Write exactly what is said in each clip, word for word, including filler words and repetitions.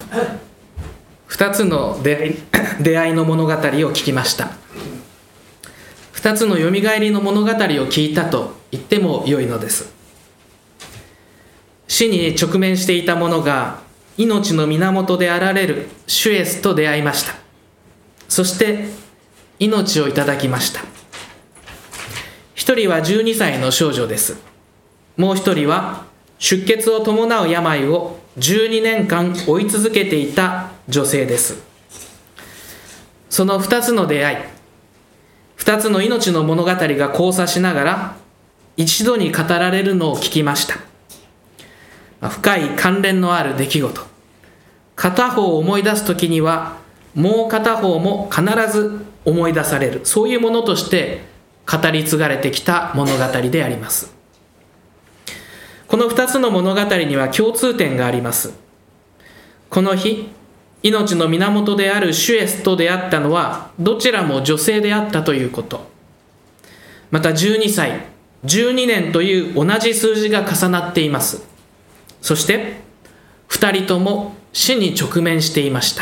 二つの出会い、出会いの物語を聞きました。二つのよみがえりの物語を聞いたと言っても良いのです。死に直面していた者が命の源であられる主イエスと出会いました。そして命をいただきました。一人はじゅうにさいの少女です。もう一人は出血を伴う病をじゅうにねんかん追い続けていた女性です。その二つの出会い、二つの命の物語が交差しながら一度に語られるのを聞きました。深い関連のある出来事、片方を思い出すときにはもう片方も必ず思い出される、そういうものとして語り継がれてきた物語であります。この二つの物語には共通点があります。この日、命の源である主イエスと出会ったのはどちらも女性であったということ。またじゅうにさい、じゅうにねんという同じ数字が重なっています。そして二人とも死に直面していました。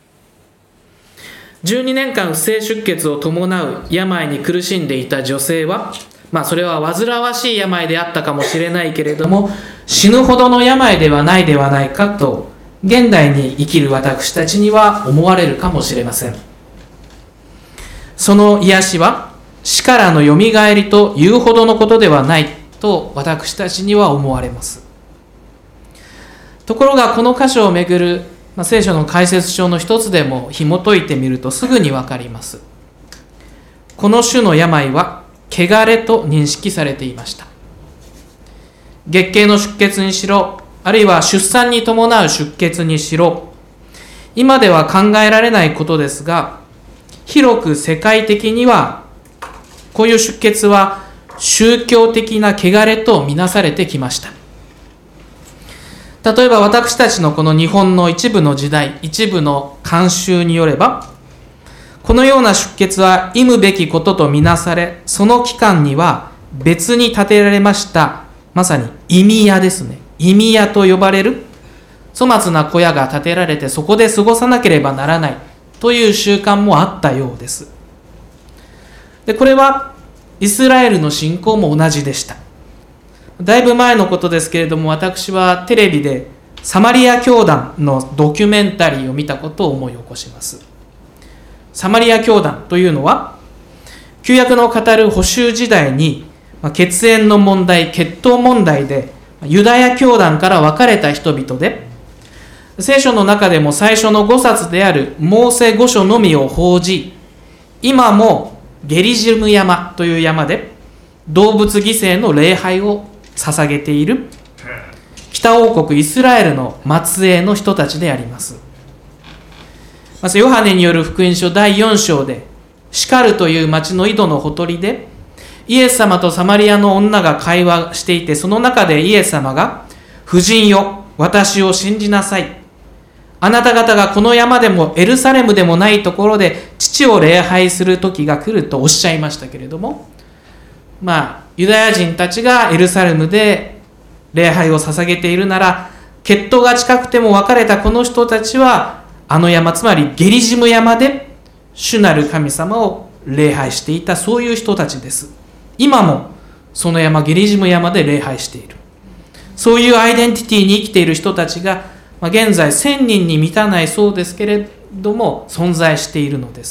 じゅうにねんかん不正出血を伴う病に苦しんでいた女性は、まあそれは煩わしい病であったかもしれないけれども、死ぬほどの病ではないではないかと現代に生きる私たちには思われるかもしれません。その癒しは死からのよみがえりというほどのことではないと私たちには思われます。ところがこの箇所をめぐる、まあ、聖書の解説書の一つでも紐解いてみるとすぐにわかります。この種の病は汚れと認識されていました。月経の出血にしろ、あるいは出産に伴う出血にしろ、今では考えられないことですが、広く世界的にはこういう出血は宗教的な汚れとみなされてきました。例えば私たちのこの日本の一部の時代、一部の慣習によれば、このような出血は忌むべきこととみなされ、その期間には別に建てられました、まさに忌み屋ですね。忌み屋と呼ばれる粗末な小屋が建てられて、そこで過ごさなければならないという習慣もあったようです。で、これはイスラエルの信仰も同じでした。だいぶ前のことですけれども、私はテレビでサマリア教団のドキュメンタリーを見たことを思い起こします。サマリア教団というのは、旧約の語る補修時代に血縁の問題、血統問題でユダヤ教団から分かれた人々で、聖書の中でも最初のごさつであるモーセご書のみを報じ、今もゲリジム山という山で動物犠牲の礼拝を捧げている北王国イスラエルの末裔の人たちであります。まずヨハネによる福音書だいよん章で、シカルという町の井戸のほとりでイエス様とサマリアの女が会話していて、その中でイエス様が、婦人よ、私を信じなさい。あなた方がこの山でもエルサレムでもないところで父を礼拝する時が来るとおっしゃいましたけれども、まあユダヤ人たちがエルサレムで礼拝を捧げているなら、血統が近くても別れたこの人たちはあの山、つまりゲリジム山で主なる神様を礼拝していた、そういう人たちです。今もその山、ゲリジム山で礼拝している、そういうアイデンティティに生きている人たちが、まあ、現在せんにんに満たないそうですけれども存在しているのです。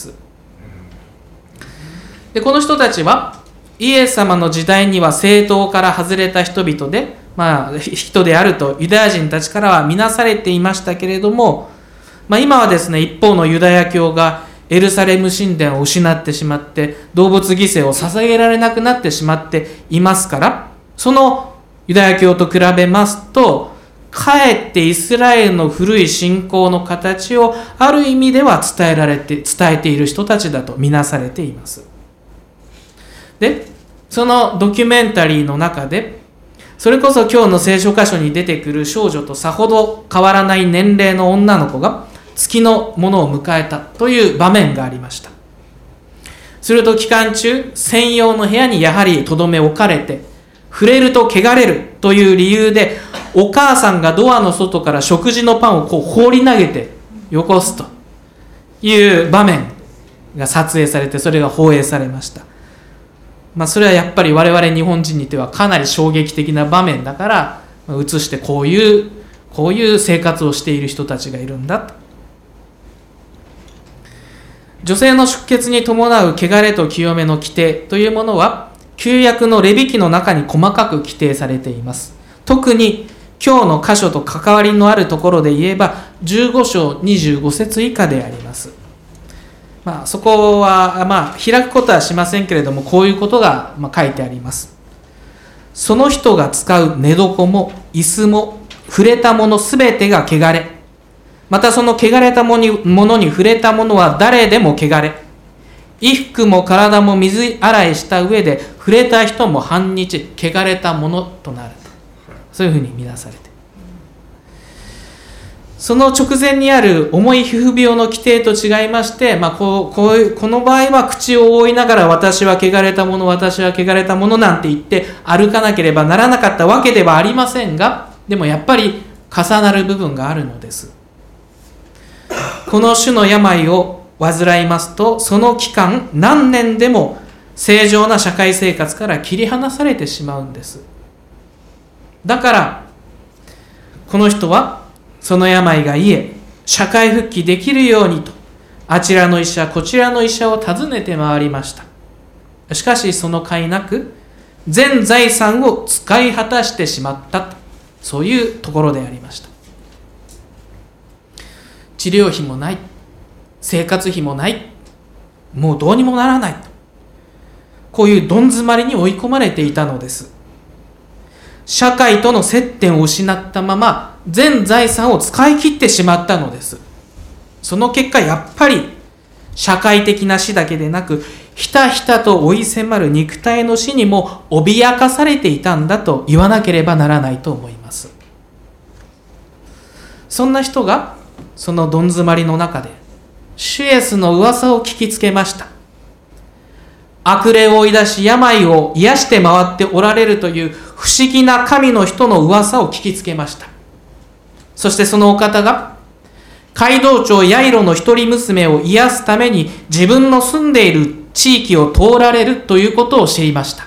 で、この人たちはイエス様の時代には正統から外れた人々で、まあ、人であるとユダヤ人たちからは見なされていましたけれども、まあ、今はですね、一方のユダヤ教がエルサレム神殿を失ってしまって動物犠牲を捧げられなくなってしまっていますから、そのユダヤ教と比べますと、かえってイスラエルの古い信仰の形をある意味では伝えられて伝えている人たちだとみなされています。で、そのドキュメンタリーの中で、それこそ今日の聖書箇所に出てくる少女とさほど変わらない年齢の女の子が月のものを迎えたという場面がありました。すると期間中、専用の部屋にやはりとどめ置かれて、触れると汚れるという理由でお母さんがドアの外から食事のパンをこう放り投げてよこすという場面が撮影されて、それが放映されました。まあ、それはやっぱり我々日本人にとってはかなり衝撃的な場面だから、映してこういうこういう生活をしている人たちがいるんだと。女性の出血に伴う汚れと清めの規定というものは旧約のレビ記の中に細かく規定されています。特に今日の箇所と関わりのあるところで言えばじゅうご章にじゅうご節以下であります。まあ、そこは、まあ、開くことはしませんけれども、こういうことが、まあ、書いてあります。その人が使う寝床も椅子も触れたものすべてが汚れ、またその汚れたものに触れたものは誰でも汚れ、衣服も体も水洗いした上で触れた人も半日汚れたものとなると、そういうふうに見なされて、その直前にある重い皮膚病の規定と違いまして、まあ、こうこういうこの場合は口を覆いながら私は汚れたもの、私は汚れたものなんて言って歩かなければならなかったわけではありませんが、でもやっぱり重なる部分があるのです。この種の病を患いますと、その期間何年でも正常な社会生活から切り離されてしまうんです。だからこの人はその病が癒え社会復帰できるようにと、あちらの医者こちらの医者を訪ねて回りました。しかしその甲斐なく全財産を使い果たしてしまったと、そういうところでありました。治療費もない、生活費もない、もうどうにもならないと、こういうどん詰まりに追い込まれていたのです。社会との接点を失ったまま全財産を使い切ってしまったのです。その結果やっぱり社会的な死だけでなく、ひたひたと追い迫る肉体の死にも脅かされていたんだと言わなければならないと思います。そんな人がそのどん詰まりの中で主イエスの噂を聞きつけました。悪霊を追い出し病を癒して回っておられるという不思議な神の人の噂を聞きつけました。そしてそのお方が街道長ヤイロの一人娘を癒すために自分の住んでいる地域を通られるということを知りました。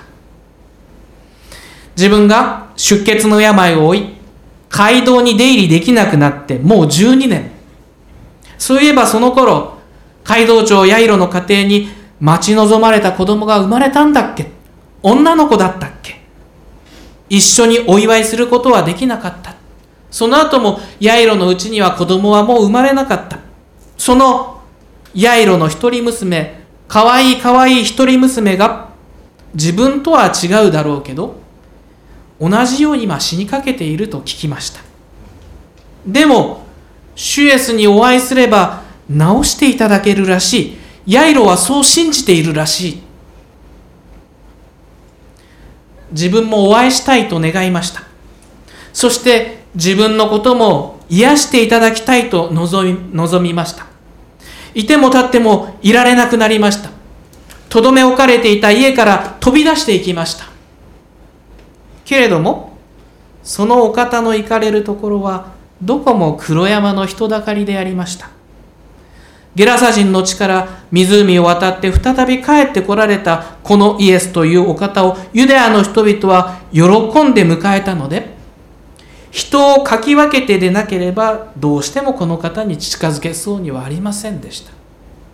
自分が出血の病を負い街道に出入りできなくなってもうじゅうにねん。そういえばその頃街道長ヤイロの家庭に待ち望まれた子供が生まれたんだっけ、女の子だったっけ、一緒にお祝いすることはできなかった。その後もヤイロのうちには子供はもう生まれなかった。そのヤイロの一人娘、かわいいかわいい一人娘が自分とは違うだろうけど同じように今死にかけていると聞きました。でも主イエスにお会いすれば治していただけるらしい。ヤイロはそう信じているらしい。自分もお会いしたいと願いました。そして自分のことも癒していただきたいと望み、望みました。いても立ってもいられなくなりました。とどめ置かれていた家から飛び出していきました。けれどもそのお方の行かれるところはどこも黒山の人だかりでありました。ゲラサ人の地から湖を渡って再び帰ってこられたこのイエスというお方をユダヤの人々は喜んで迎えたので、人をかき分けてでなければどうしてもこの方に近づけそうにはありませんでした。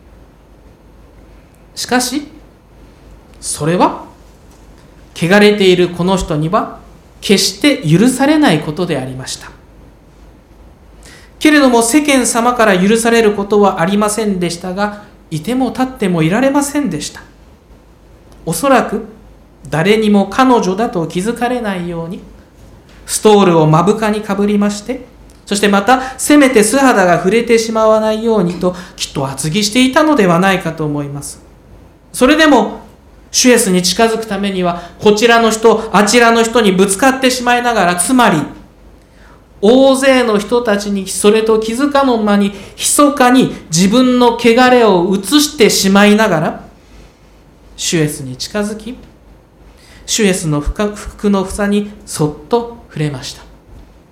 しかしそれは汚れているこの人には決して許されないことでありました。けれども世間様から許されることはありませんでしたが、いても立ってもいられませんでした。おそらく誰にも彼女だと気づかれないようにストールを目深にかぶりまして、そしてまたせめて素肌が触れてしまわないようにときっと厚着していたのではないかと思います。それでも主イエスに近づくためにはこちらの人あちらの人にぶつかってしまいながら、つまり大勢の人たちにそれと気づかぬ間に密かに自分の汚れを移してしまいながら主イエスに近づき、主イエスの服の房にそっと触れました。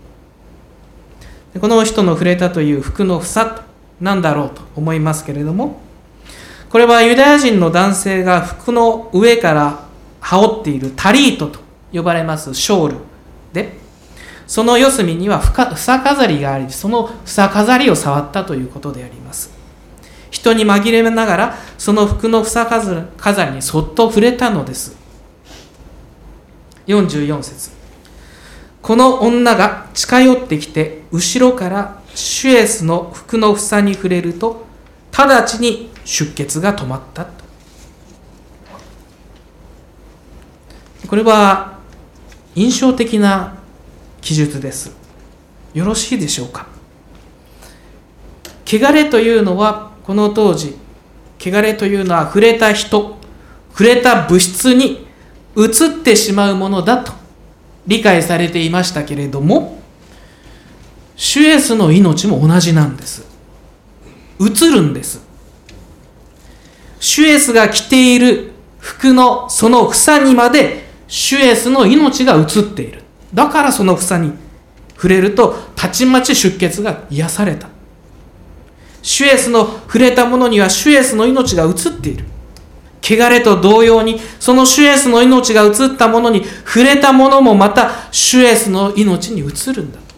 この人の触れたという服の房なんだろうと思いますけれども、これはユダヤ人の男性が服の上から羽織っているタリートと呼ばれますショールで、その四隅には房飾りがあり、その房飾りを触ったということであります。人に紛れながらその服の房飾りにそっと触れたのです。よんじゅうよん節、この女が近寄ってきて後ろから主イエスの服の房に触れると、直ちに出血が止まったと。これは印象的な記述です。よろしいでしょうか。汚れというのは、この当時、汚れというのは触れた人、触れた物質に移ってしまうものだと理解されていましたけれども、主イエスの命も同じなんです。移るんです。主イエスが着ている服のその房にまで主イエスの命が移っている。だからその房に触れるとたちまち出血が癒された。主イエスの触れたものには主イエスの命が移っている。汚れと同様に、その主イエスの命が移ったものに触れたものもまた主イエスの命に移るんだ。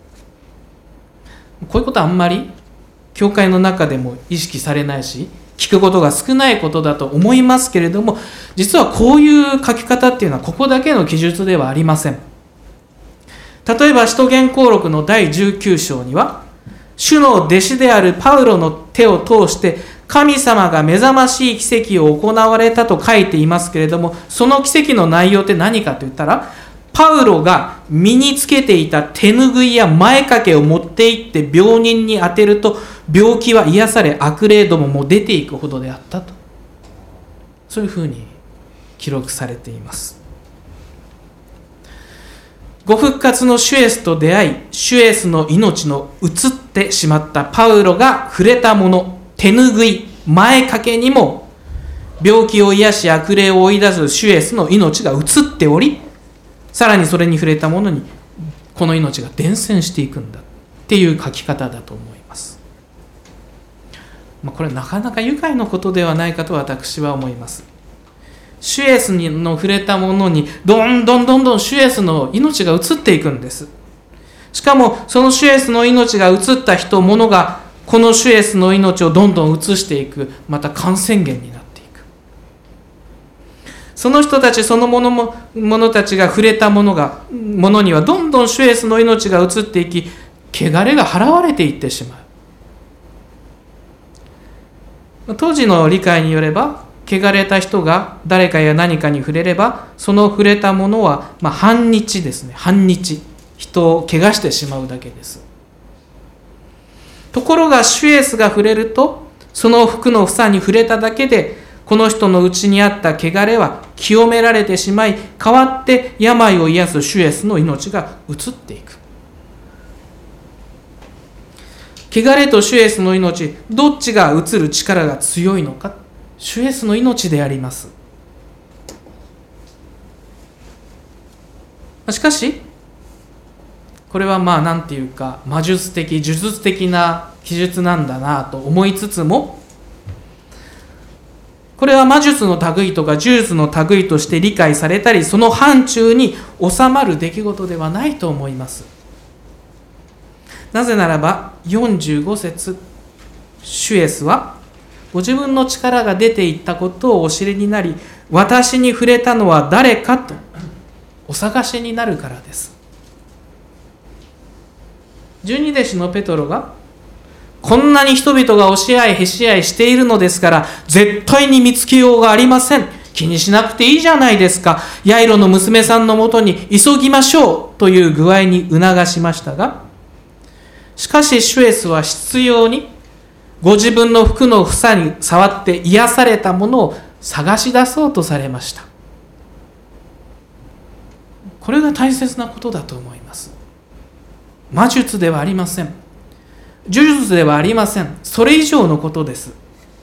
こういうことはあんまり教会の中でも意識されないし、聞くことが少ないことだと思いますけれども、実はこういう書き方っていうのはここだけの記述ではありません。例えば使徒言行録のだいじゅうきゅう章には、主の弟子であるパウロの手を通して神様が目覚ましい奇跡を行われたと書いていますけれども、その奇跡の内容って何かと言ったら、パウロが身につけていた手ぬぐいや前掛けを持って行って病人に当てると、病気は癒され悪霊どもも出ていくほどであったと、そういうふうに記録されています。ご復活の主イエスと出会い、主イエスの命の移ってしまったパウロが触れたもの、手ぬぐい前掛けにも病気を癒し悪霊を追い出す主イエスの命が移っており、さらにそれに触れたものにこの命が伝染していくんだっていう書き方だと思います。まあ、これなかなか愉快なことではないかと私は思います。主イエスの触れたものにどんどんどんどん主イエスの命が移っていくんです。しかもその主イエスの命が移った人物がこの主イエスの命をどんどん移していく、また感染源になっていく。その人たちそのものも者たちが触れたものがものにはどんどん主イエスの命が移っていき、汚れが払われていってしまう。当時の理解によれば、汚れた人が誰かや何かに触れれば、その触れたものは、まあ、半日ですね。半日人を汚してしまうだけです。ところが主イエスが触れると、その服の房に触れただけでこの人のうちにあった汚れは清められてしまい、代わって病を癒す主イエスの命が移っていく。汚れと主イエスの命、どっちが移る力が強いのか。主イエスの命であります。しかしこれはまあ何ていうか魔術的呪術的な記述なんだなと思いつつも、これは魔術の類とか呪術の類として理解されたり、その範疇に収まる出来事ではないと思います。なぜならばよんじゅうご節、主イエスはご自分の力が出ていったことをお知りになり、私に触れたのは誰かとお探しになるからです。十二弟子のペトロが、こんなに人々が押し合いへし合いしているのですから絶対に見つけようがありません。気にしなくていいじゃないですか。ヤイロの娘さんのもとに急ぎましょうという具合に促しましたが、しかし主イエスは執拗にご自分の服の房に触って癒されたものを探し出そうとされました。これが大切なことだと思います。魔術ではありません。呪術ではありません。それ以上のことです。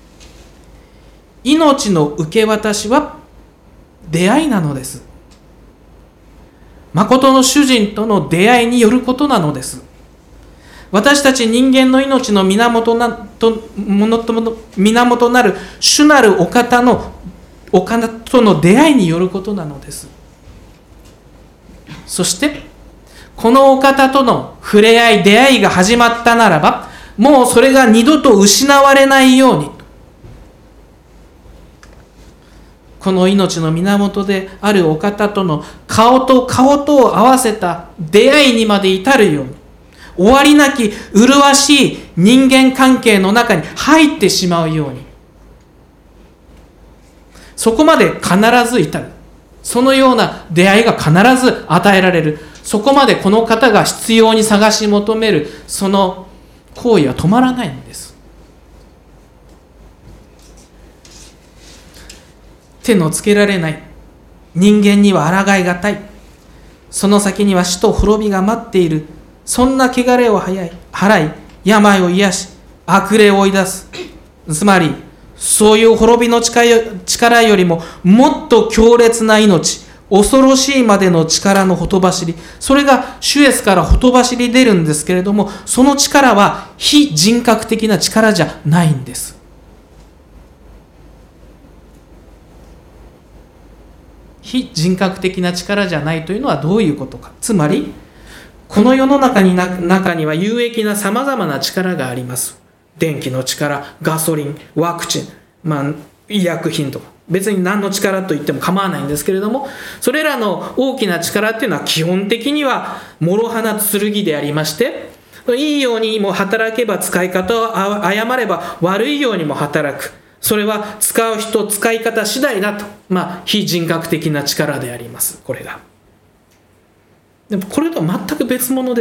命の受け渡しは出会いなのです。誠の主人との出会いによることなのです。 私たち人間の命の源なとものと源なる主なるお方のお方との出会いによることなのです。そしてこのお方との触れ合い出会いが始まったならば、もうそれが二度と失われないように、この命の源であるお方との顔と顔とを合わせた出会いにまで至るように、終わりなき麗しい人間関係の中に入ってしまうように、そこまで必ず至る。そのような出会いが必ず与えられる。そこまでこの方が必要に探し求めるその行為は止まらないんです。手のつけられない人間には抗いがたい、その先には死と滅びが待っている、そんな汚れを払い病を癒し悪霊を追い出す。つまりそういう滅びの力よりももっと強烈な命、恐ろしいまでの力のほとばしり、それが主イエスからほとばしり出るんですけれども、その力は非人格的な力じゃないんです。非人格的な力じゃないというのはどういうことか。つまりこの世の中にな中には有益なさまざまな力があります。電気の力、ガソリン、ワクチン、まあ、医薬品とか、別に何の力と言っても構わないんですけれども、それらの大きな力っていうのは基本的には諸刃な剣でありまして、いいようにも働けば使い方を誤れば悪いようにも働く。それは使う人、使い方次第だと、まあ、非人格的な力であります。これがでもこれとは全く別物です。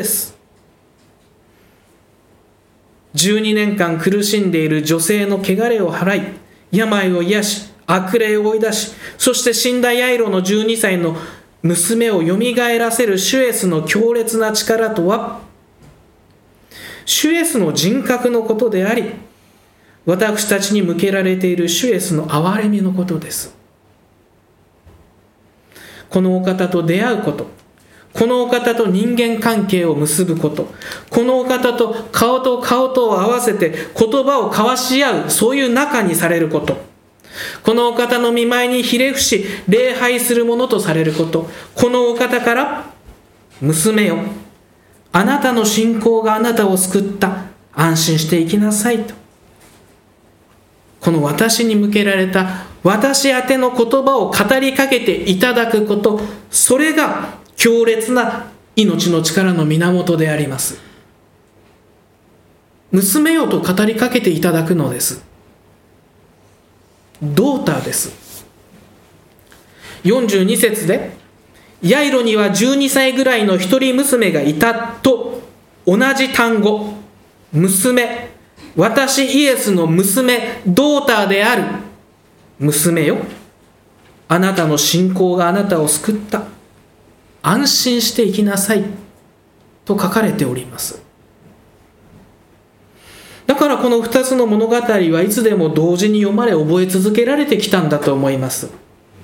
じゅうにねんかん苦しんでいる女性の汚れを払い、病を癒し悪霊を追い出し、そして死んだヤイロのじゅうにさいの娘をよみがえらせる主イエスの強烈な力とは、主イエスの人格のことであり、私たちに向けられている主イエスの憐れみのことです。このお方と出会うこと、このお方と人間関係を結ぶこと、このお方と顔と顔とを合わせて言葉を交わし合う、そういう仲にされること、このお方の御前にひれ伏し礼拝するものとされること、このお方から娘よ、あなたの信仰があなたを救った、安心して生きなさいと、この私に向けられた私宛ての言葉を語りかけていただくこと、それが強烈な命の力の源であります。娘よと語りかけていただくのです。ドーターです。よんじゅうに節で、ヤイロにはじゅうにさいぐらいの一人娘がいたと同じ単語、娘、私イエスの娘、ドーターである娘よ、あなたの信仰があなたを救った、安心して生きなさいと書かれております。だからこのふたつの物語はいつでも同時に読まれ覚え続けられてきたんだと思います。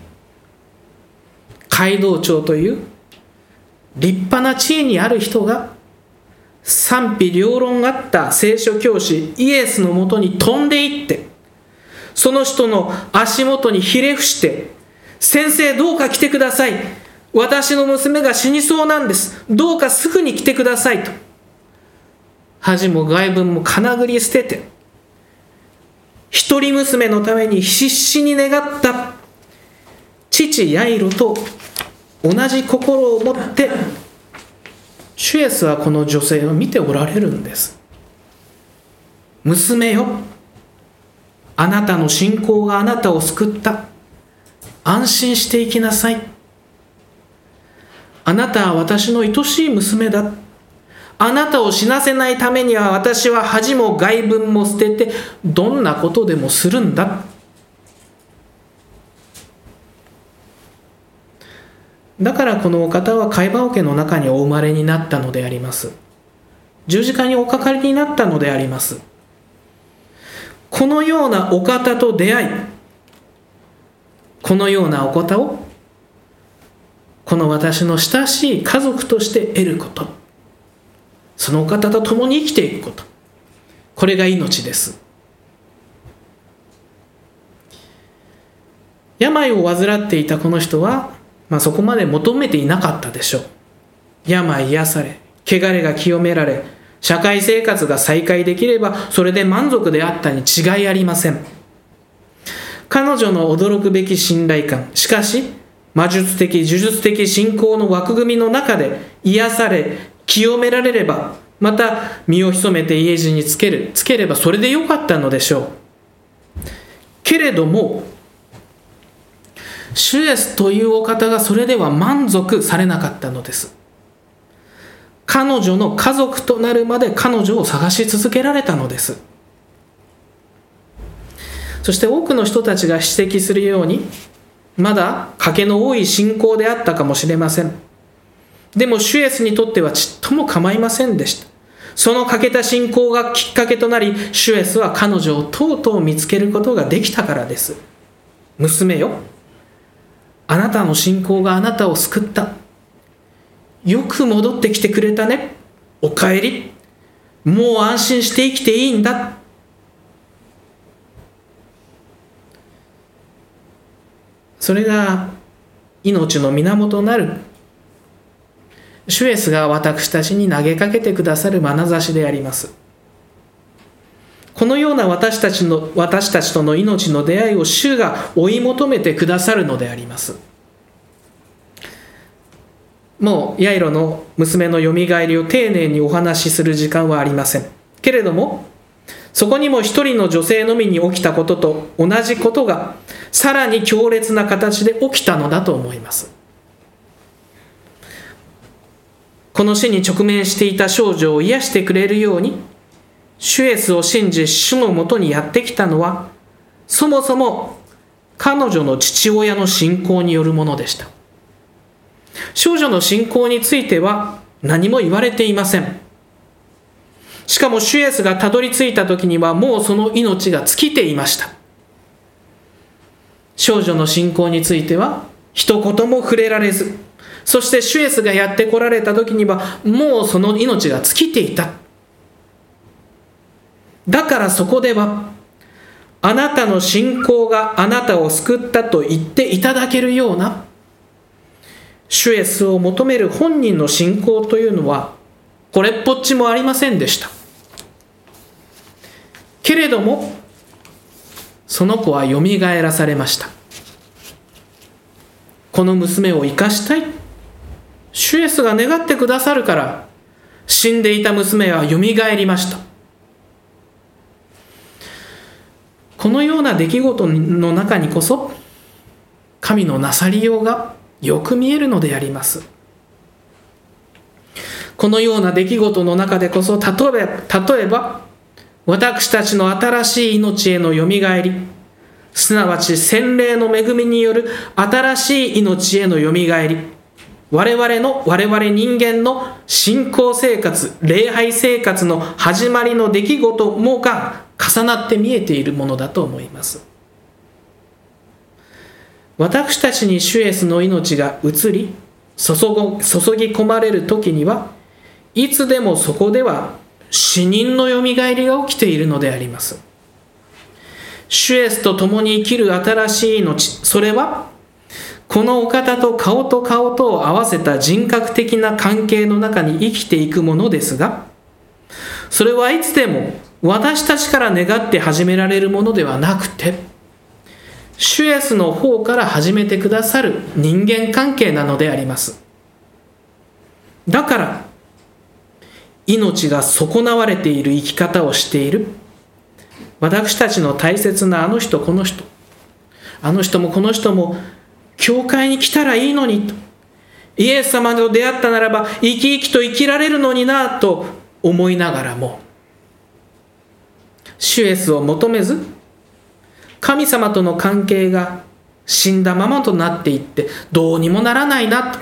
街道長という立派な地位にある人が賛否両論あった聖書教師イエスのもとに飛んでいって、その人の足元にひれ伏して、先生どうか来てください、私の娘が死にそうなんです、どうかすぐに来てくださいと、恥も外聞もかなぐり捨てて、一人娘のために必死に願った父ヤイロと同じ心を持って、主イエスはこの女性を見ておられるんです。娘よ、あなたの信仰があなたを救った、安心して生きなさい、あなたは私の愛しい娘だ、あなたを死なせないためには私は恥も外聞も捨ててどんなことでもするんだ。だからこのお方は貝羽桶の中にお生まれになったのであります。十字架におかかりになったのであります。このようなお方と出会い、このようなお方をこの私の親しい家族として得ること、 そのお方と共に生きていくこと、これが命です。病を患っていたこの人は、まあ、そこまで求めていなかったでしょう。病癒され、汚れが清められ、社会生活が再開できればそれで満足であったに違いありません。彼女の驚くべき信頼感、しかし魔術的呪術的信仰の枠組みの中で癒され清められれば、また身を潜めて家路につけるつければそれでよかったのでしょう。けれども主イエスというお方がそれでは満足されなかったのです。彼女の家族となるまで彼女を探し続けられたのです。そして多くの人たちが指摘するように、まだ賭けの多い信仰であったかもしれません。でも主イエスにとってはちっとも構いませんでした。その欠けた信仰がきっかけとなり、主イエスは彼女をとうとう見つけることができたからです。娘よ、あなたの信仰があなたを救った。よく戻ってきてくれたね。おかえり。もう安心して生きていいんだ。それが命の源なる主イエスが私たちに投げかけてくださる眼差しであります。このような私たちの私たちとの命の出会いを主が追い求めてくださるのであります。もうヤイロの娘のよみがえりを丁寧にお話しする時間はありませんけれども、そこにも一人の女性のみに起きたことと同じことがさらに強烈な形で起きたのだと思います。この死に直面していた少女を癒してくれるように、主イエスを信じ主のもとにやってきたのは、そもそも彼女の父親の信仰によるものでした。少女の信仰については何も言われていません。しかも主イエスがたどり着いた時にはもうその命が尽きていました。少女の信仰については一言も触れられず、そして主イエスがやって来られた時にはもうその命が尽きていた。だからそこでは、あなたの信仰があなたを救ったと言っていただけるような主イエスを求める本人の信仰というのはこれっぽっちもありませんでした。けれどもその子はよみがえらされました。この娘を生かしたい、主イエスが願ってくださるから、死んでいた娘はよみがえりました。このような出来事の中にこそ神のなさりようがよく見えるのであります。このような出来事の中でこそ、例えば、例えば私たちの新しい命へのよみがえり、すなわち洗礼の恵みによる新しい命へのよみがえり、我々の我々人間の信仰生活、礼拝生活の始まりの出来事もが重なって見えているものだと思います。私たちに主イエスの命が移り注ぎ込まれる時には、いつでもそこでは死人のよみがえりが起きているのであります。主イエスと共に生きる新しい命、それはこのお方と顔と顔とを合わせた人格的な関係の中に生きていくものですが、それはいつでも私たちから願って始められるものではなくて、主イエスの方から始めてくださる人間関係なのであります。だから命が損なわれている生き方をしている私たちの大切なあの人この人、あの人もこの人も教会に来たらいいのにと、イエス様と出会ったならば生き生きと生きられるのになと思いながらも、主イエスを求めず神様との関係が死んだままとなっていってどうにもならないな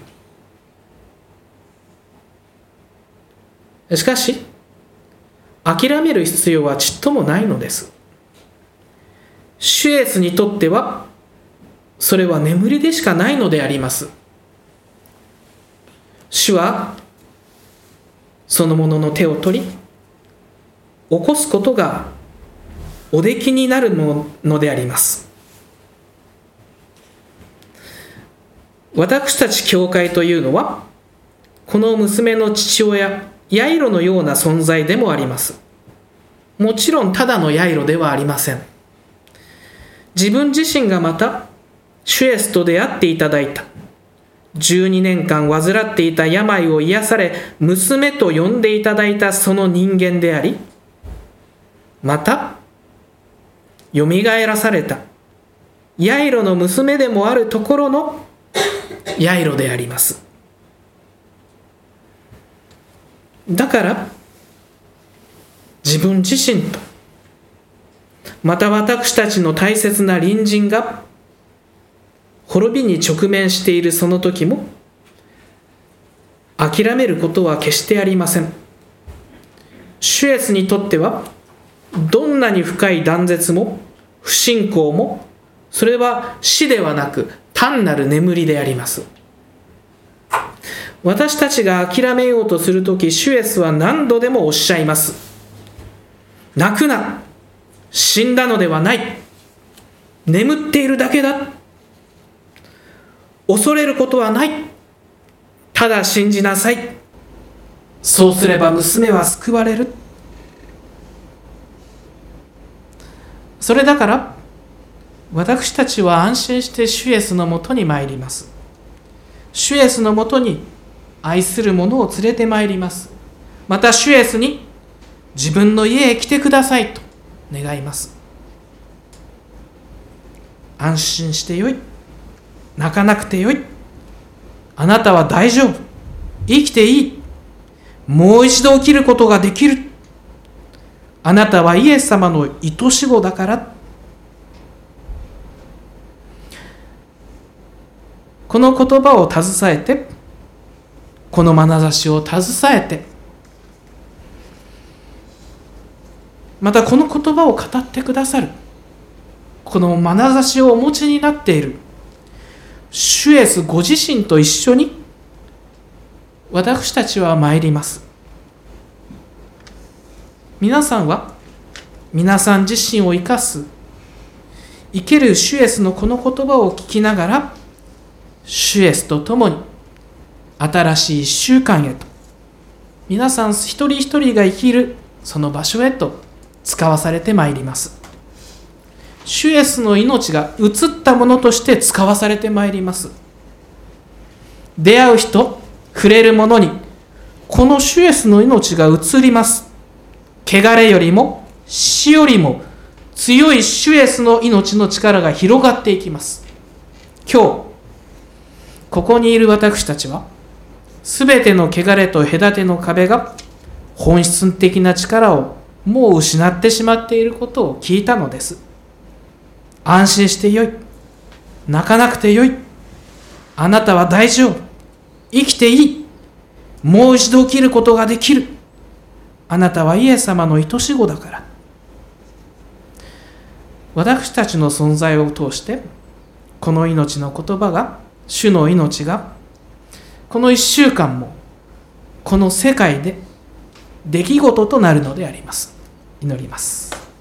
と。しかし諦める必要はちっともないのです。主イエスにとってはそれは眠りでしかないのであります。主はその者の手を取り起こすことがおできになるものであります。私たち教会というのはこの娘の父親ヤイロのような存在でもあります。もちろんただのヤイロではありません。自分自身がまた主イエスと出会っていただいた、じゅうにねんかん患っていた病を癒され娘と呼んでいただいたその人間であり、またよみがえらされたヤイロの娘でもあるところのヤイロであります。だから自分自身とまた私たちの大切な隣人が滅びに直面しているその時も諦めることは決してありません。主イエスにとってはどんなに深い断絶も不信仰もそれは死ではなく単なる眠りであります。私たちが諦めようとするとき、主イエスは何度でもおっしゃいます。泣くな、死んだのではない、眠っているだけだ、恐れることはない、ただ信じなさい、そうすれば娘は救われる。それだから私たちは安心して主イエスのもとに参ります。主イエスのもとに愛する者を連れて参ります。また主イエスに自分の家へ来てくださいと願います。安心してよい、泣かなくてよい、あなたは大丈夫、生きていい、もう一度起きることができる、あなたはイエス様の愛し子だから。この言葉を携えて、この眼差しを携えて、またこの言葉を語ってくださる、この眼差しをお持ちになっている主イエスご自身と一緒に私たちは参ります。皆さんは皆さん自身を生かす生ける主イエスのこの言葉を聞きながら、主イエスと共に新しいいっしゅうかんへと、皆さん一人一人が生きるその場所へと使わされてまいります。主イエスの命が移ったものとして使わされてまいります。出会う人、触れる者にこの主イエスの命が移ります。汚れよりも死よりも強い主イエスの命の力が広がっていきます。今日ここにいる私たちは、すべての汚れと隔ての壁が本質的な力をもう失ってしまっていることを聞いたのです。安心してよい、泣かなくてよい、あなたは大丈夫、生きていい、もう一度起きることができる、あなたはイエス様の愛し子だから。私たちの存在を通して、この命の言葉が、主の命がこの一週間もこの世界で出来事となるのであります。祈ります。